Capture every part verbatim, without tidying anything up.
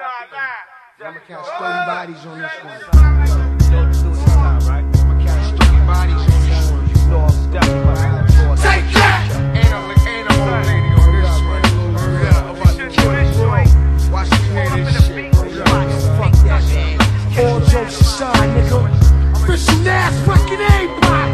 I'ma count thirty bodies on this one. I'ma count thirty bodies on this one. You know I'm stepping by my Take that! Ain't a, ain't a old lady on this one. I'm about to kill this joint. Watch me hear this shit. Fuck that shit. All jokes aside, nigga. Official Nas fucking everybody.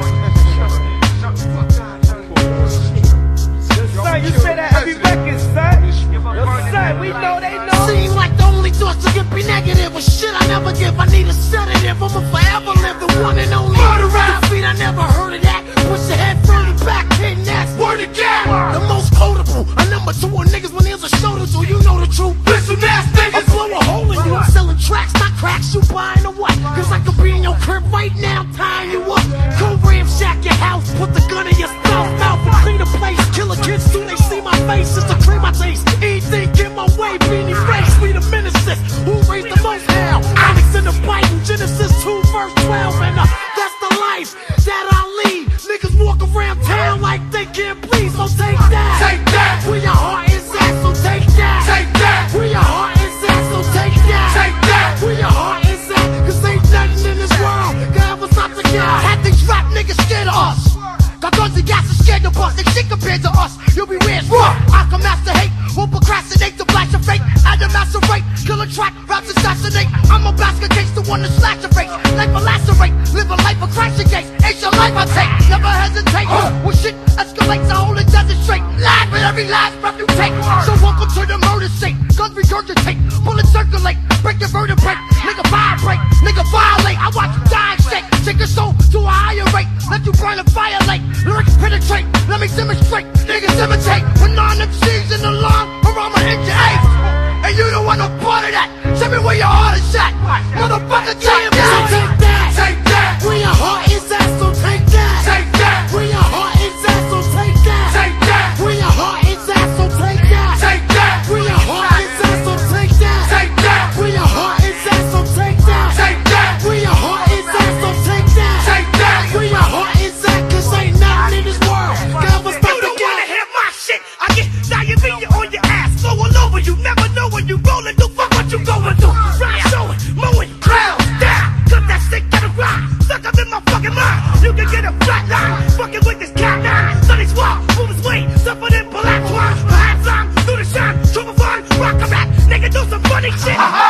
Son, you say that every record, son. Yo, son, we know they know. Seem like the only thoughts to get be negative. But shit I never give, I need a sedative. I'm a forever live the one and only. Murder rap feet, I never heard of that. Push your head further back, hitting that. Word again. The most quotable. A number two on niggas when there's a shoulder to. You know the truth. Listen, Nas niggas. I blow a hole in you. I'm selling tracks, not cracks. You buying or what? Cause I could be in your crib right now, tying you up. Go ramshack your house, put the gun in your mouth, mouth and clean the place. Kill a kid soon they see my face. It's the cream I taste. Anything get my way, beanie face. We the ministers. Who raised the most hell? Onyx in the Bible, Genesis two verse twelve. And uh, that's the life that I lead. Niggas walk around town like they can't please. So take that. Take that. Where your heart is at, so take that. Take that. Where your heart is at, so take that. Take that. Where your heart is at, cause ain't nothing in this world can ever stop the guy. Had these rap niggas scared of us. Got guns and gas and scared to bust. They shit compared to us. You'll be weird. I can master hate. Won't procrastinate to flash your fate. Add a macerate. Kill a track. Raps assassinate. I'm a basket case. The one to slash your face. Life a lacerate. Live a life of crashing gates. It's your life I take. Never hesitate. When shit escalates, I hold it desert straight. Laugh at every last breath you take. So welcome to the murder scene. Guns regurgitate. Bullets circulate. Break your vertebrae. Nigga vibrate. Nigga violate. I watch you die and shake. Take your soul to a higher rate. Let you burn and violate. Lyrics penetrate. Let me demonstrate. Niggas imitate. With nine M Cs in the line, or I'ma hit your ace. And you don't want no part of that. Tell me where your heart is at. Motherfucker, tell me that. So take that. Take that. Where your heart is at, so take that. Take that. Where your heart is at, so take that. Take that. Where your heart is at, so take that. Take that. Where your heart is at, so take that. Take that. Where your heart is at, so take that. Take that. Where your heart is at, so take that. Take that. Where your heart is at, cause ain't nothing in this world can ever stop the guy. You don't wanna hear my shit. I get diarrhea on your ass, flow all over you. Never know when you rollin', do fuck what you going through. Ride showing, mowing, ground down. Cut that stick to the ground, stuck up in my fucking mind. You can get a flat line, fucking with this cat line. Sunny swamp, move his way, suffer in black twine. Perhaps I'm through the shine, trouble fun, rock a rap, nigga do some funny shit.